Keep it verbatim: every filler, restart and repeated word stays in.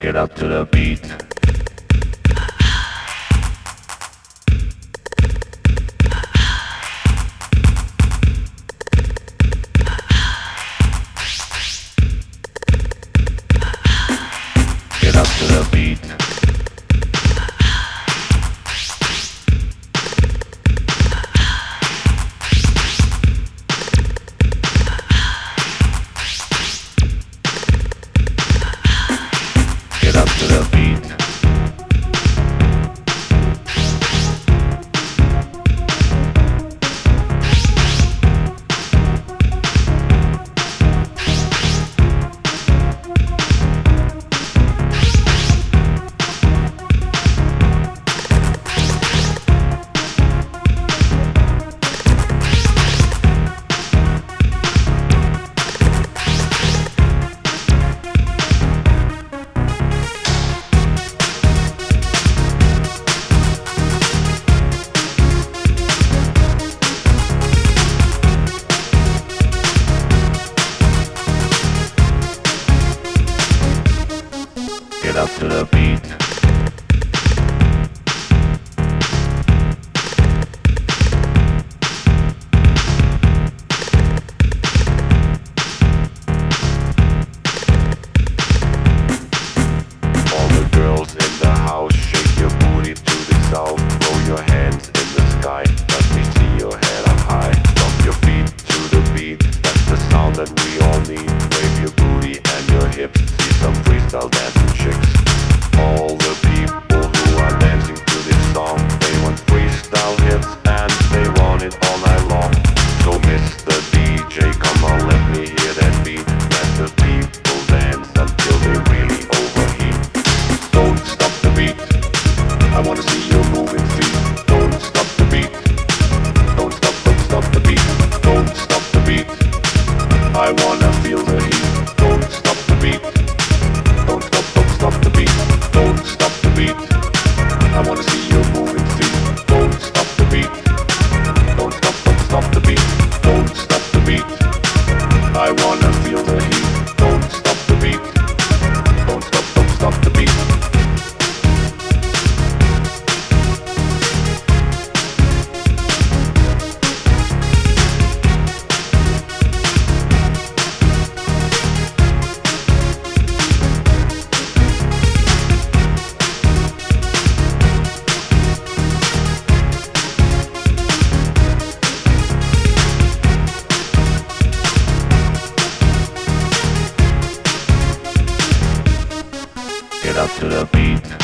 Get up to the beat. Get up to the beat. Get up to the beat. Get up to the beat. All the girls in the house, shake your booty to the south. Throw your hands in the sky, let me see your head up high. Stomp your feet to the beat, that's the sound that we all need. Wave your booty and your hips, see some freestyle dancing chicks. All the people who are dancing to this song, they want freestyle hits and they want it all night long. So Mister D J, come on, let me hear that beat. Let the people dance until they really overheat. Don't stop the beat, I wanna see your moving feet. Don't stop the beat, don't stop, don't stop the beat. Don't stop the beat, I wanna feel the heat. Don't stop the beat, don't stop, don't stop the beat. Don't stop the beat, I wanna see your moving feet. Don't stop the beat, don't stop, don't stop the beat. Don't stop the beat, I wanna feel the heat. Don't stop the beat, don't stop, don't stop the beat. Get up to the beat.